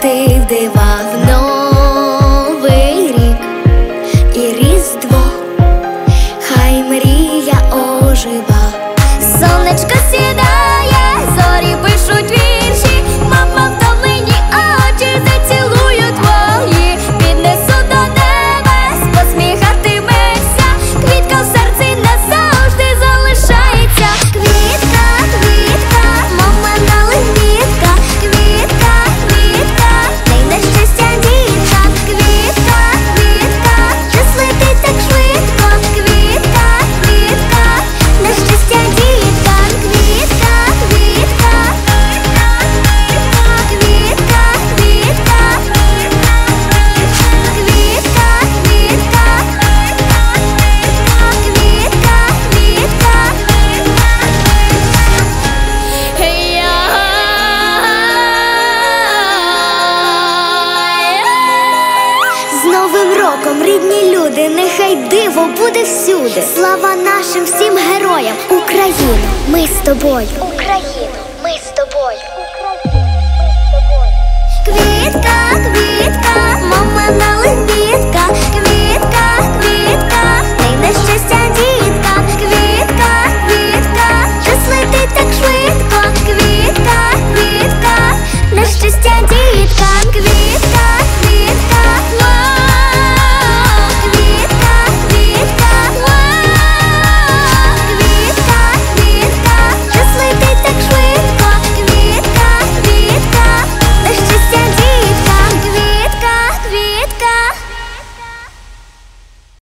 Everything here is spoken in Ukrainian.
вірити в дива, в новий рік і Різдво, хай мрія ожива. Сонечко сідає, зорі пишуть вірші, мама втомлені очі зацілую твої, піднесу до небес, посміхатимешся, квітка в серці назавжди залишається. Квітка, квітка, мама дали квітка, квітка, квітка, дай на щастя дітка. Квітка, квітка, час летить так швидко, квітка, квітка, на щастя дітка. Квітка, квітка, квітка, квітка, квітка, з Новим роком, рідні люди, нехай диво буде всюди. Слава нашим всім героям! Україно, ми з тобою! Україно, ми з тобою!